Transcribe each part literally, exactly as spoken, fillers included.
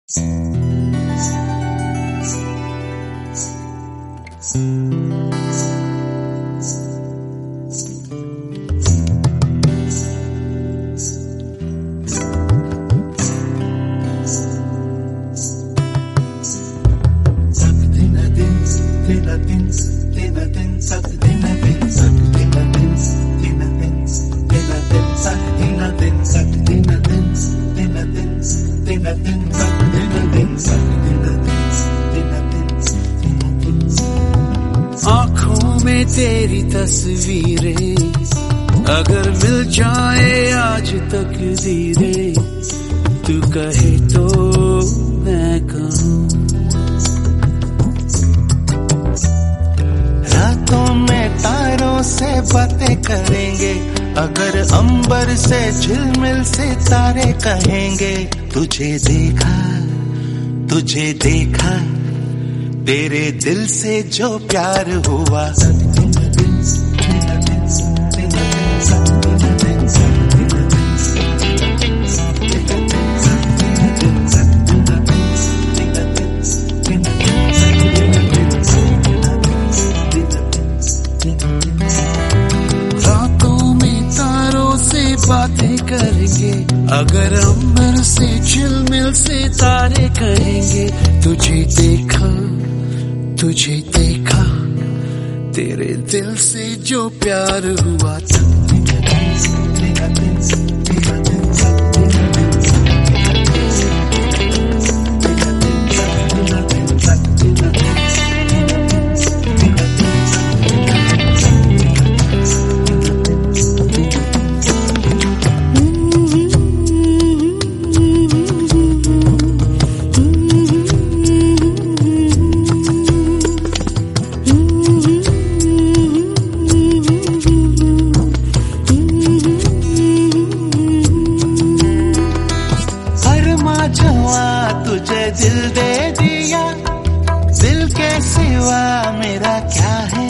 आँखों में तेरी तस्वीरें अगर मिल जाए आज तकदीरें, तू कहे तो मैं कहूँ। रातों में तारों से बातें करेंगे, अगर अंबर से झिलमिल से तारे कहेंगे। तुझे देखा तुझे देखा तेरे दिल से जो प्यार हुआ, रातों में तारों से बातें करेंगे, अगर अंबर से झिलमिल से तारे कहेंगे। तुझे देखा तुझे देखा तेरे दिल से जो प्यार हुआ, तुझे दिल दे दिया, दिल के सिवा मेरा क्या है।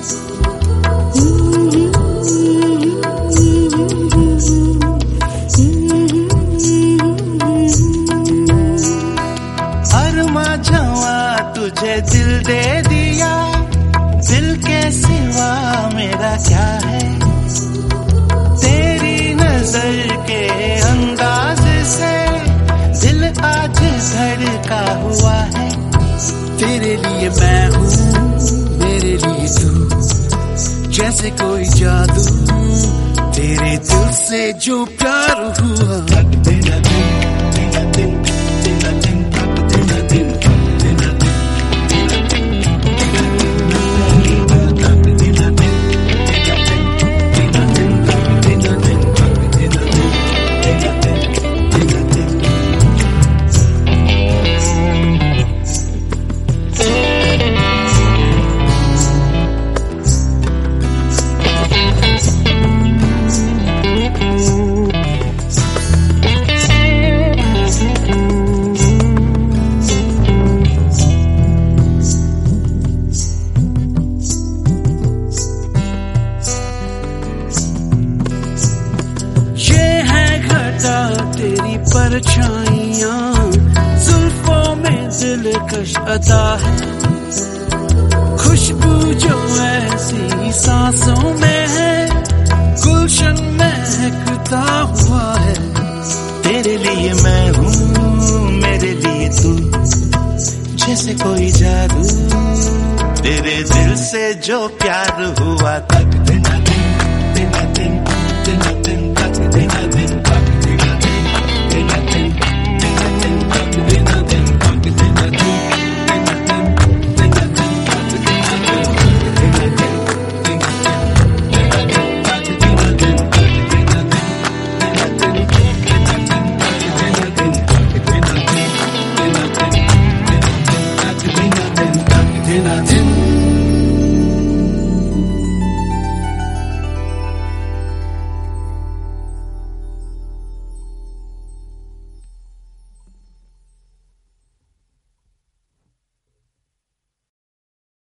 अरमा जवा तुझे दिल दे दिया, दिल के सिवा मेरा क्या है। तेरी नजर के अंदाज से दिल आज धड़का हुआ है। तेरे लिए मैं हूँ, मेरे लिए तू, जैसे कोई जादू तेरे दिल से जो प्यार हुआ। तेरी परछाइयाँ जुल्फों में दिलकश अता है, खुशबू जो ऐसी सांसों में है, गुलशन महकता हुआ है। तेरे लिए मैं हूँ, मेरे लिए तू, जैसे कोई जादू तेरे दिल से जो प्यार हुआ। तक